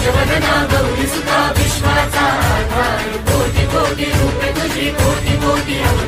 वदना गौरी सुता विश्वाचा आधार कोटी कोटी रूपे तुझी कोटी कोटी